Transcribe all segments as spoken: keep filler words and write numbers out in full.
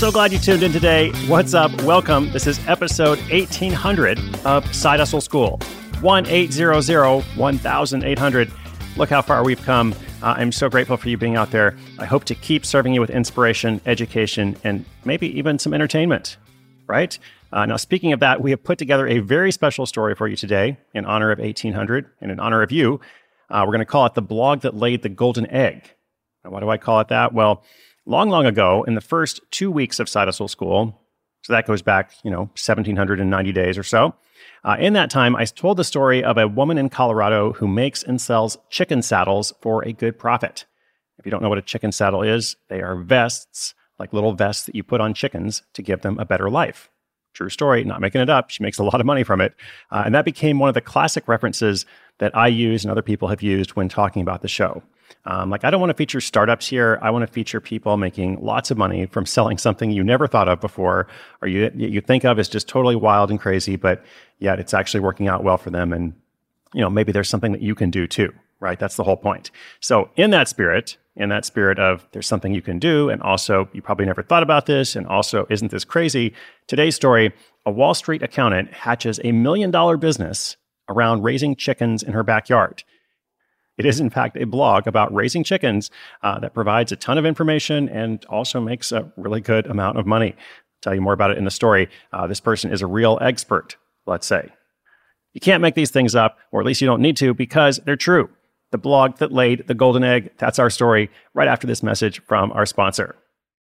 So glad you tuned in today. What's up? Welcome. This is episode eighteen hundred of Side Hustle School. one eight hundred, eighteen hundred. Look how far we've come. Uh, I'm so grateful for you being out there. I hope to keep serving you with inspiration, education, and maybe even some entertainment, right? Uh, now, speaking of that, we have put together a very special story for you today in honor of eighteen hundred and in honor of you. Uh, we're going to call it The Blog That Laid the Golden Egg. Now, why do I call it that? Well, long, long ago, in the first two weeks of Side Hustle School, so that goes back, you know, one thousand seven hundred ninety days or so. Uh, in that time, I told the story of a woman in Colorado who makes and sells chicken saddles for a good profit. If you don't know what a chicken saddle is, they are vests, like little vests that you put on chickens to give them a better life. True story, not making it up. She makes a lot of money from it. Uh, and that became one of the classic references that I use and other people have used when talking about the show. Um, like, I don't want to feature startups here. I want to feature people making lots of money from selling something you never thought of before, or you you think of as just totally wild and crazy, but yet it's actually working out well for them. And, you know, maybe there's something that you can do too, right? That's the whole point. So in that spirit, in that spirit of there's something you can do, and also you probably never thought about this, and also isn't this crazy? Today's story, a Wall Street accountant hatches a million dollar business around raising chickens in her backyard. It is, in fact, a blog about raising chickens uh, that provides a ton of information and also makes a really good amount of money. I'll tell you more about it in the story. Uh, this person is a real expert, let's say. You can't make these things up, or at least you don't need to, because they're true. The blog that laid the golden egg, that's our story, right after this message from our sponsor.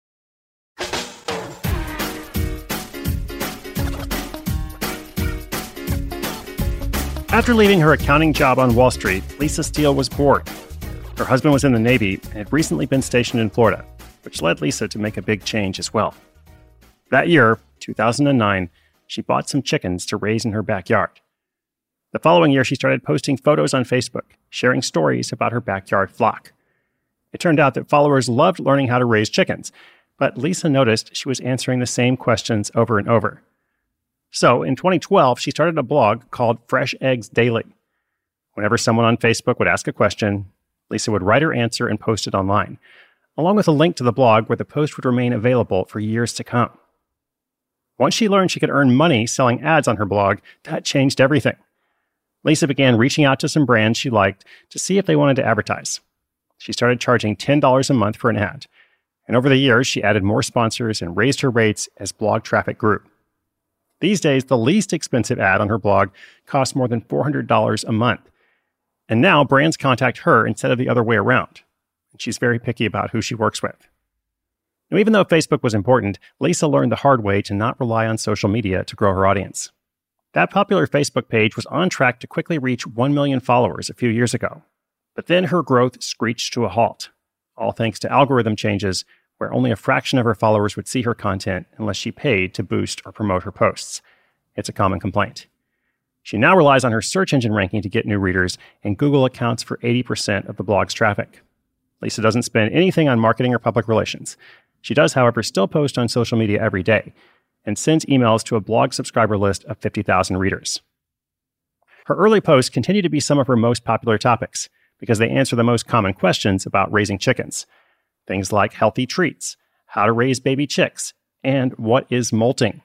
After leaving her accounting job on Wall Street, Lisa Steele was bored. Her husband was in the Navy and had recently been stationed in Florida, which led Lisa to make a big change as well. That year, two thousand nine, she bought some chickens to raise in her backyard. The following year, she started posting photos on Facebook, sharing stories about her backyard flock. It turned out that followers loved learning how to raise chickens, but Lisa noticed she was answering the same questions over and over. So in twenty twelve, she started a blog called Fresh Eggs Daily. Whenever someone on Facebook would ask a question, Lisa would write her answer and post it online, along with a link to the blog where the post would remain available for years to come. Once she learned she could earn money selling ads on her blog, that changed everything. Lisa began reaching out to some brands she liked to see if they wanted to advertise. She started charging ten dollars a month for an ad, and over the years, she added more sponsors and raised her rates as blog traffic grew. These days, the least expensive ad on her blog costs more than four hundred dollars a month. And now brands contact her instead of the other way around. And she's very picky about who she works with. Now, even though Facebook was important, Lisa learned the hard way to not rely on social media to grow her audience. That popular Facebook page was on track to quickly reach one million followers a few years ago. But then her growth screeched to a halt, all thanks to algorithm changes where only a fraction of her followers would see her content unless she paid to boost or promote her posts. It's a common complaint. She now relies on her search engine ranking to get new readers, and Google accounts for eighty percent of the blog's traffic. Lisa doesn't spend anything on marketing or public relations. She does, however, still post on social media every day and sends emails to a blog subscriber list of fifty thousand readers. Her early posts continue to be some of her most popular topics because they answer the most common questions about raising chickens. Things like healthy treats, how to raise baby chicks, and what is molting.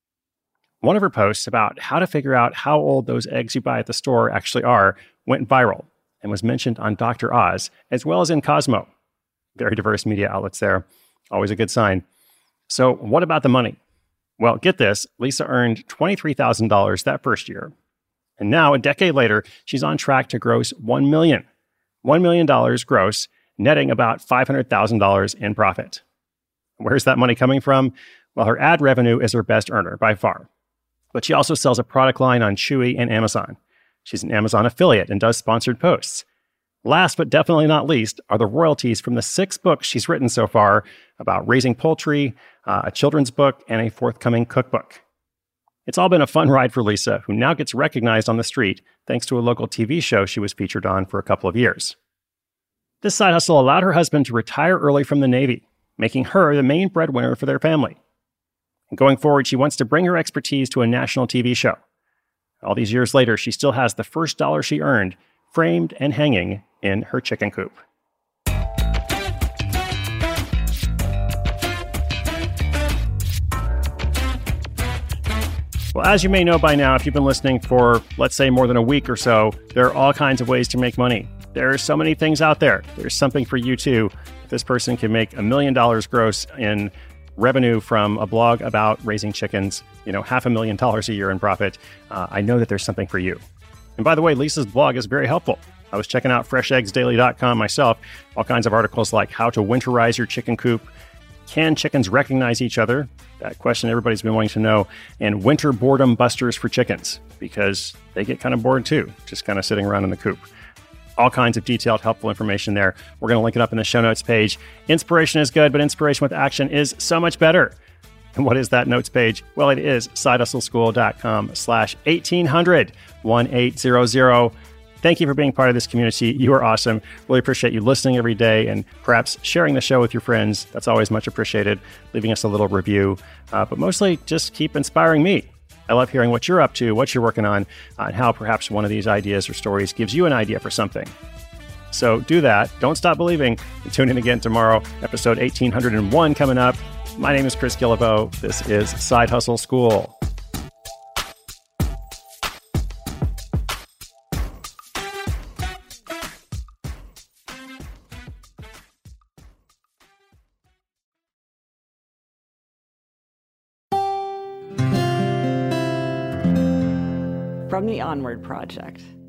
One of her posts about how to figure out how old those eggs you buy at the store actually are went viral and was mentioned on Doctor Oz, as well as in Cosmo. Very diverse media outlets there. Always a good sign. So what about the money? Well, get this, Lisa earned twenty-three thousand dollars that first year. And now, a decade later, she's on track to gross one million dollars. one million dollars gross, netting about five hundred thousand dollars in profit. Where's that money coming from? Well, her ad revenue is her best earner by far. But she also sells a product line on Chewy and Amazon. She's an Amazon affiliate and does sponsored posts. Last but definitely not least are the royalties from the six books she's written so far about raising poultry, uh, a children's book, and a forthcoming cookbook. It's all been a fun ride for Lisa, who now gets recognized on the street thanks to a local T V show she was featured on for a couple of years. This side hustle allowed her husband to retire early from the Navy, making her the main breadwinner for their family. And going forward, she wants to bring her expertise to a national T V show. All these years later, she still has the first dollar she earned framed and hanging in her chicken coop. Well, as you may know by now, if you've been listening for, let's say, more than a week or so, there are all kinds of ways to make money. There are so many things out there. There's something for you too. If this person can make a million dollars gross in revenue from a blog about raising chickens, you know, half a million dollars a year in profit, uh, I know that there's something for you. And by the way, Lisa's blog is very helpful. I was checking out fresh eggs daily dot com myself, all kinds of articles like how to winterize your chicken coop, can chickens recognize each other? That question everybody's been wanting to know. And winter boredom busters for chickens, because they get kind of bored too, just kind of sitting around in the coop. All kinds of detailed, helpful information there. We're going to link it up in the show notes page. Inspiration is good, but inspiration with action is so much better. And what is that notes page? Well, it is sidehustleschool.com slash 1800, 1800. Thank you for being part of this community. You are awesome. Really appreciate you listening every day and perhaps sharing the show with your friends. That's always much appreciated. Leaving us a little review, uh, but mostly just keep inspiring me. I love hearing what you're up to, what you're working on, uh, and how perhaps one of these ideas or stories gives you an idea for something. So do that. Don't stop believing. And tune in again tomorrow. Episode eighteen oh one coming up. My name is Chris Guillebeau. This is Side Hustle School. From the Onward Project.